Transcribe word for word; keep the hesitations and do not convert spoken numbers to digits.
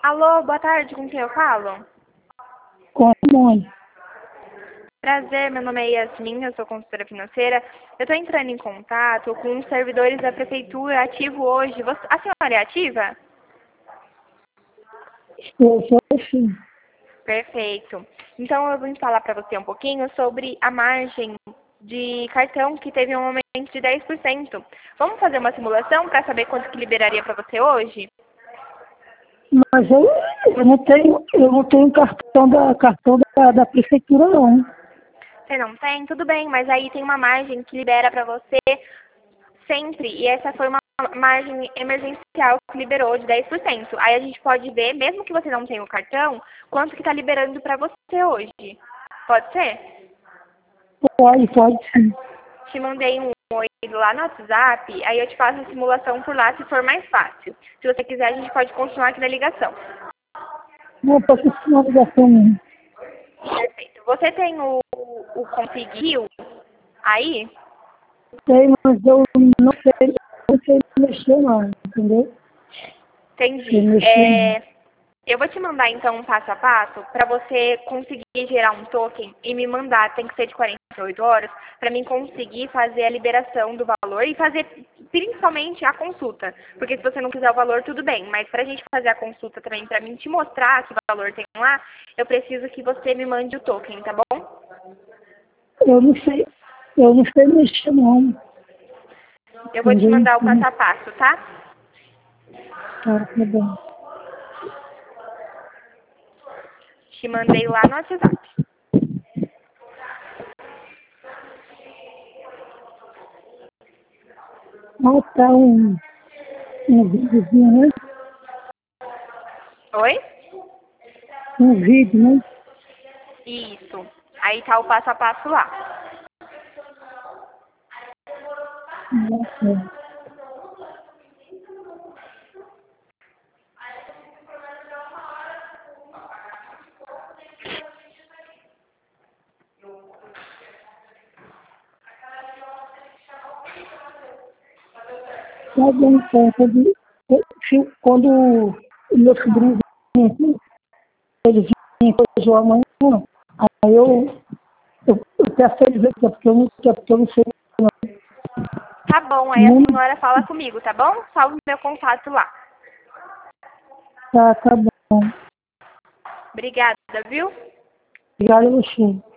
Alô, boa tarde, com quem eu falo? Com a mãe. Prazer, meu nome é Yasmin, eu sou consultora financeira. Eu estou entrando em contato com os servidores da prefeitura ativo hoje. Você, a senhora é ativa? Estou só assim. Perfeito. Então eu vim falar para você um pouquinho sobre a margem de cartão que teve um aumento de dez por cento. Vamos fazer uma simulação para saber quanto que liberaria para você hoje? Mas eu, eu não tenho, eu não tenho cartão da cartão da, da prefeitura não. Você não tem? Tudo bem, mas aí tem uma margem que libera para você sempre. E essa foi uma margem emergencial que liberou de dez por cento. Aí a gente pode ver, mesmo que você não tenha o cartão, quanto que está liberando para você hoje. Pode ser? Pode, pode sim. Te mandei um oi lá no WhatsApp, aí eu te faço a simulação por lá se for mais fácil. Se você quiser, a gente pode continuar aqui na ligação. Não, pode ser uma ligação mesmo. Perfeito. Você tem o, o Conseguiu aí? Tem, mas eu não sei, não sei mexer não, entendeu? Sei Entendi. mexer não. É, eu vou te mandar então um passo a passo para você conseguir gerar um token e me mandar, tem que ser de quarenta e oito horas, para mim conseguir fazer a liberação do valor e fazer principalmente a consulta. Porque se você não quiser o valor, tudo bem, mas para a gente fazer a consulta também, para mim te mostrar que valor tem lá, eu preciso que você me mande o token, tá bom? Eu não sei, eu não sei mexer não. Eu vou te Entendeu? mandar o passo a passo, tá? Tá, tá bom. Te mandei lá no WhatsApp. Ah, tá um, um videozinho, né? Oi? Um vídeo, né? Isso. Aí tá o passo a passo lá. Nossa. Tá dando conta de, se- quando o meu sobrinho vinha aqui, ele vinha hoje ou amanhã, aí eu, eu, eu peço a ele ver, porque eu não, porque eu não sei. Tá bom, aí a Não, senhora fala comigo, tá bom? Salve meu contato lá. tá, tá bom. Obrigada, viu? Obrigado a você.